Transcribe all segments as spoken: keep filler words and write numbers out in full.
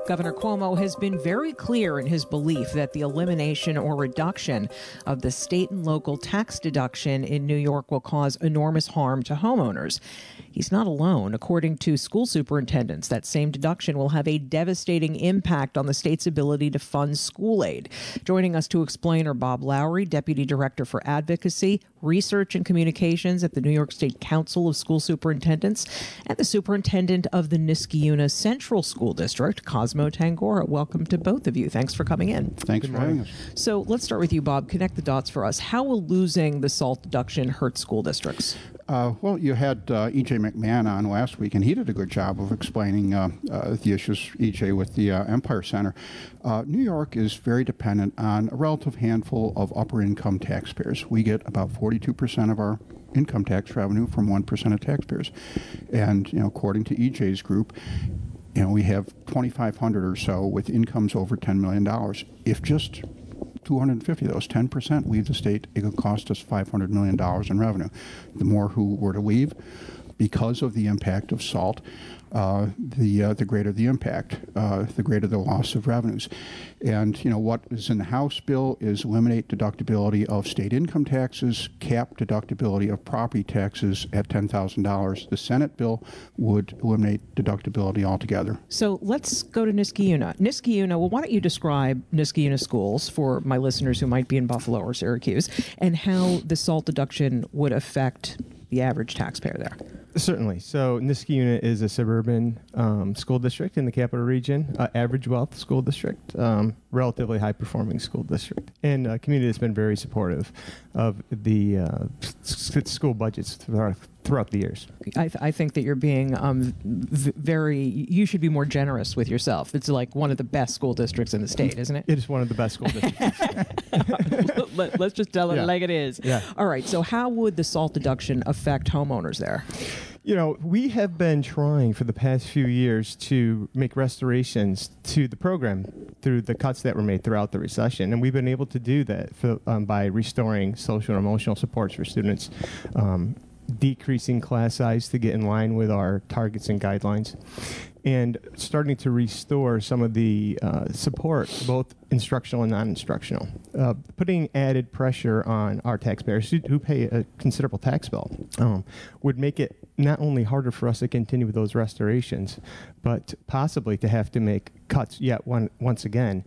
Governor Cuomo has been very clear in his belief that the elimination or reduction of the state and local tax deduction in New York will cause enormous harm to homeowners. He's not alone. According to school superintendents, that same deduction will have a devastating impact on the state's ability to fund school aid. Joining us to explain are Bob Lowry, Deputy Director for Advocacy, Research and Communications at the New York State Council of School Superintendents, and the Superintendent of the Niskayuna Central School District, Cosmo Tangora. Welcome to both of you. Thanks for coming in. Thanks for having us. So let's start with you, Bob. Connect the dots for us. How will losing the SALT deduction hurt school districts? Uh, well, you had uh, E J McMahon on last week, and he did a good job of explaining uh, uh, the issues, E J, with the uh, Empire Center. Uh, New York is very dependent on a relative handful of upper-income taxpayers. We get about forty-two percent of our income tax revenue from one percent of taxpayers. And, you know, according to E J's group, you know, we have twenty-five hundred or so with incomes over ten million dollars. If just two hundred fifty of those, ten percent, leave the state, it could cost us five hundred million dollars in revenue. The more who were to leave, because of the impact of SALT, uh, the uh, the greater the impact, uh, the greater the loss of revenues. And, you know, what is in the House bill is eliminate deductibility of state income taxes, cap deductibility of property taxes at ten thousand dollars. The Senate bill would eliminate deductibility altogether. So let's go to Niskayuna. Niskayuna, well, why don't you describe Niskayuna schools for my listeners who might be in Buffalo or Syracuse, and how the SALT deduction would affect the average taxpayer there? Certainly. So Niskayuna is a suburban um, school district in the capital region, uh, average wealth school district, um, relatively high-performing school district, and a community that's been very supportive of the uh, s- school budgets throughout, throughout the years. I, th- I think that you're being um, v- very, you should be more generous with yourself. It's like one of the best school districts in the state, isn't it? It is one of the best school districts. Let, let's just tell it Yeah. like it is. Yeah. All right, so how would the SALT deduction affect homeowners there? You know, we have been trying for the past few years to make restorations to the program through the cuts that were made throughout the recession. And we've been able to do that for, um, by restoring social and emotional supports for students, um, decreasing class size to get in line with our targets and guidelines, and starting to restore some of the uh, support, both instructional and non-instructional, uh, putting added pressure on our taxpayers who, who pay a considerable tax bill, um, would make it not only harder for us to continue with those restorations, but possibly to have to make cuts yet one, once again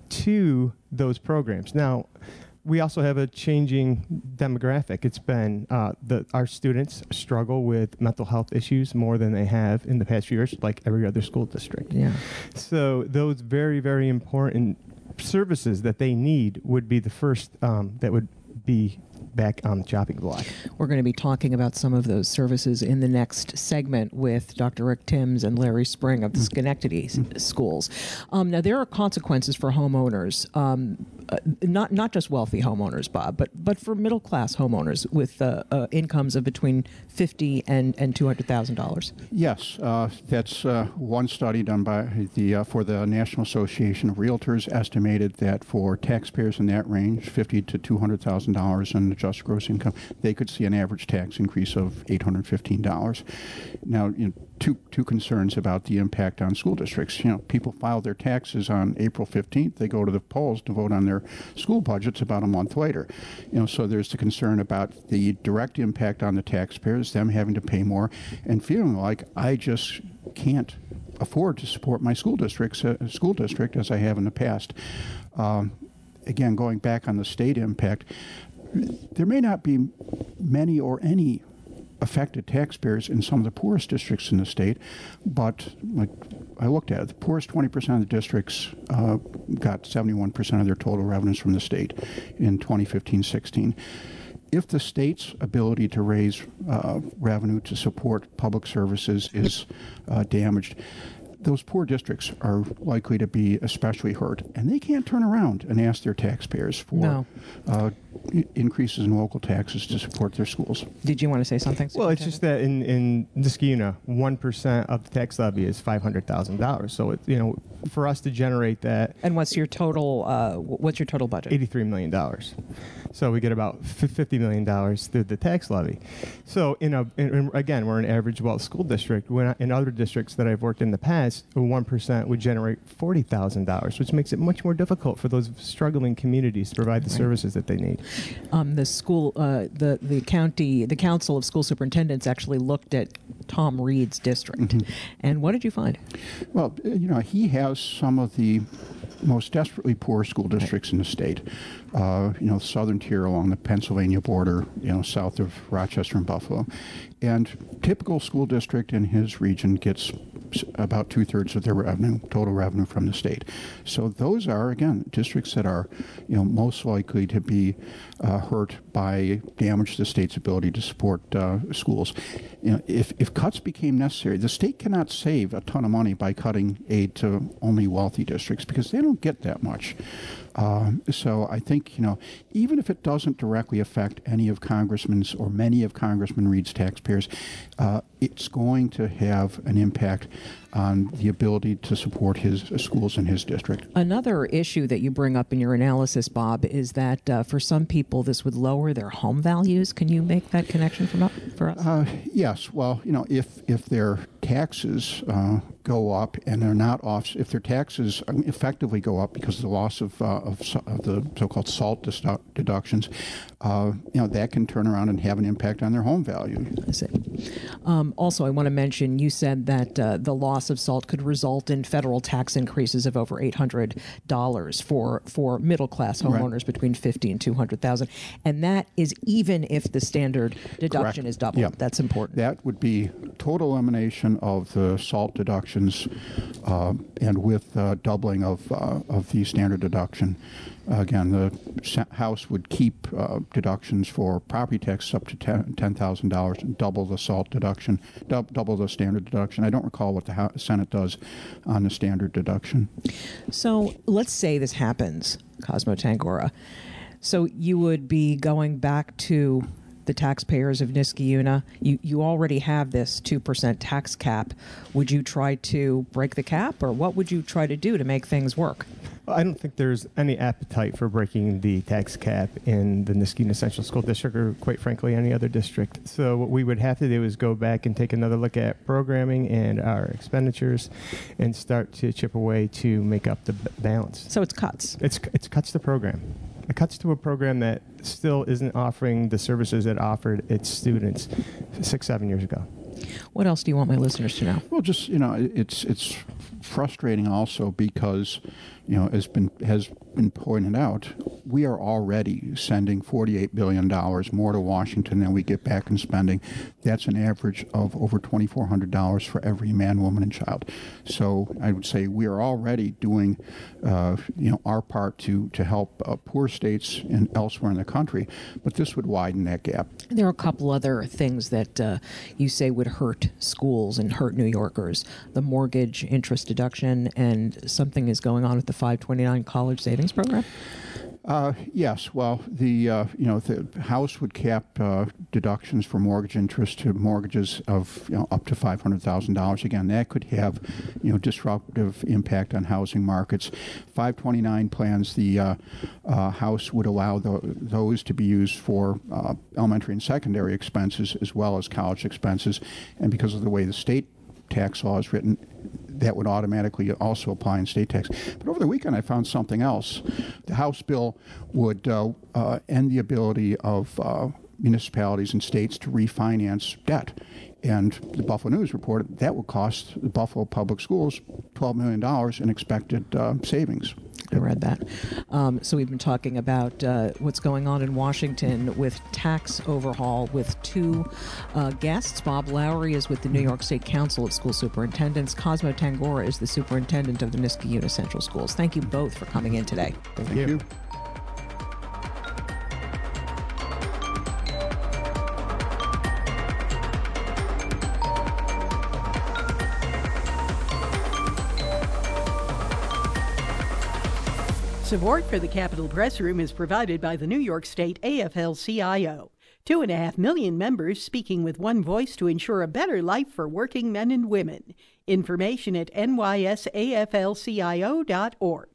to those programs. Now, we also have a changing demographic. It's been uh, the our students struggle with mental health issues more than they have in the past few years, like every other school district. Yeah. So those very, very important services that they need would be the first um, that would be back on the chopping block. We're going to be talking about some of those services in the next segment with Doctor Rick Timms and Larry Spring of the Schenectady mm-hmm. schools. Um, now, there are consequences for homeowners, um, uh, not not just wealthy homeowners, Bob, but but for middle class homeowners with uh, uh, incomes of between fifty and and two hundred thousand dollars. Yes, uh, that's uh, one study done by the uh, for the National Association of Realtors estimated that for taxpayers in that range, fifty to two hundred thousand dollars in adjusted gross income, they could see an average tax increase of eight hundred fifteen dollars. Now, you know, two two concerns about the impact on school districts. You know, people file their taxes on April fifteenth. They go to the polls to vote on their school budgets about a month later. You know, so there's the concern about the direct impact on the taxpayers, them having to pay more, and feeling like I just can't afford to support my school districts, uh, school district as I have in the past. Um, again, going back on the state impact, there may not be many or any affected taxpayers in some of the poorest districts in the state, but like I looked at it, the poorest twenty percent of the districts uh, got seventy-one percent of their total revenues from the state in twenty fifteen sixteen. If the state's ability to raise uh, revenue to support public services is uh, damaged, those poor districts are likely to be especially hurt, and they can't turn around and ask their taxpayers for No. uh, i- increases in local taxes to support their schools. Did you want to say something? Well, it's just that in, in Niskayuna, one percent of the tax levy is five hundred thousand dollars. So, it, you know, for us to generate that... And what's your total, uh, what's your total budget? eighty-three million dollars. So we get about fifty million dollars through the tax levy. So, in a, in, again, we're an average wealth school district. When I, in other districts that I've worked in the past, whereas one percent would generate forty thousand dollars, which makes it much more difficult for those struggling communities to provide the right. services that they need. Um, the school, uh, the the county, the Council of School Superintendents actually looked at Tom Reed's district, mm-hmm. and what did you find? Well, you know, he has some of the most desperately poor school districts right. in the state. Uh, you know, southern tier along the Pennsylvania border, you know, south of Rochester and Buffalo. And typical school district in his region gets about two-thirds of their revenue, total revenue from the state. So those are, again, districts that are, you know, most likely to be uh, hurt by damage to the state's ability to support uh, schools. You know, if, if cuts became necessary, the state cannot save a ton of money by cutting aid to only wealthy districts because they don't get that much. Um, so I think, you know, even if it doesn't directly affect any of Congressman's or many of Congressman Reed's taxpayers, uh, it's going to have an impact on the ability to support his uh, schools in his district. Another issue that you bring up in your analysis, Bob, is that uh, for some people this would lower their home values. Can you make that connection from up, for us? Uh, yes. Well, you know, if if their taxes uh, go up and they're not off, if their taxes effectively go up because of the loss of uh, of, of the so-called SALT dedu- deductions, uh, you know, that can turn around and have an impact on their home value. I see. Um, also, I want to mention, you said that uh, the loss of SALT could result in federal tax increases of over eight hundred dollars for, for middle-class homeowners right. between fifty thousand dollars and two hundred thousand dollars. And that is even if the standard deduction Correct. is doubled. Yep. That's important. That would be total elimination of the SALT deductions uh, and with uh, doubling of, uh, of the standard deduction. Uh, again, the House would keep uh, deductions for property tax up to ten thousand dollars and double the SALT deduction, dub, double the standard deduction. I don't recall what the House, Senate does on the standard deduction. So let's say this happens, Cosmo Tangora. So you would be going back to the taxpayers of Niskayuna. You you already have this two percent tax cap. Would you try to break the cap, or what would you try to do to make things work? I don't think there's any appetite for breaking the tax cap in the Niskayuna Central School District, or quite frankly any other district. So what we would have to do is go back and take another look at programming and our expenditures and start to chip away to make up the b- balance. So it's cuts. It's it's cuts to program. It cuts to a program that still isn't offering the services it offered its students six, seven years ago. What else do you want my listeners to know? Well, just, you know, it's it's frustrating also because, you know, as been has been pointed out, we are already sending forty-eight billion dollars more to Washington than we get back in spending. That's an average of over twenty-four hundred dollars for every man, woman, and child. So I would say we are already doing, uh, you know, our part to to help uh, poor states and elsewhere in the country, but this would widen that gap. There are a couple other things that uh, you say would hurt schools and hurt New Yorkers. The mortgage interest deduction, and something is going on with the five twenty-nine college savings program? Uh, yes. Well, the uh, you know the House would cap uh, deductions for mortgage interest to mortgages of you know, up to five hundred thousand dollars. Again, that could have you know disruptive impact on housing markets. five twenty-nine plans the uh, uh, House would allow the, those to be used for uh, elementary and secondary expenses as well as college expenses, and because of the way the state tax law is written, that would automatically also apply in state tax. But over the weekend, I found something else. The House bill would uh, uh, end the ability of uh, municipalities and states to refinance debt. And the Buffalo News reported that would cost the Buffalo Public Schools twelve million dollars in expected uh, savings. I read that. Um, so we've been talking about uh, what's going on in Washington with tax overhaul with two uh, guests. Bob Lowery is with the New York State Council of School Superintendents. Cosmo Tangora is the superintendent of the Niskayuna Central Schools. Thank you both for coming in today. Thank, Thank you. you. Support for the Capitol Press Room is provided by the New York State A F L C I O. Two and a half million members speaking with one voice to ensure a better life for working men and women. Information at N Y S A F L C I O dot org.